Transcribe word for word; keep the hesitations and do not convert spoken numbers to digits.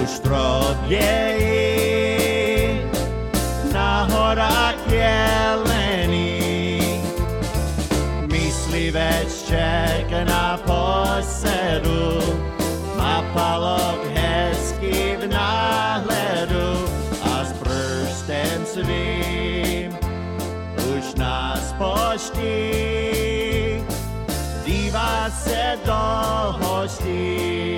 už trobiejí na horách jelený. Myslivec čeka na posedu, má palok hezký v náhledu a s prstem svým už nás poští, dívá se do hostí.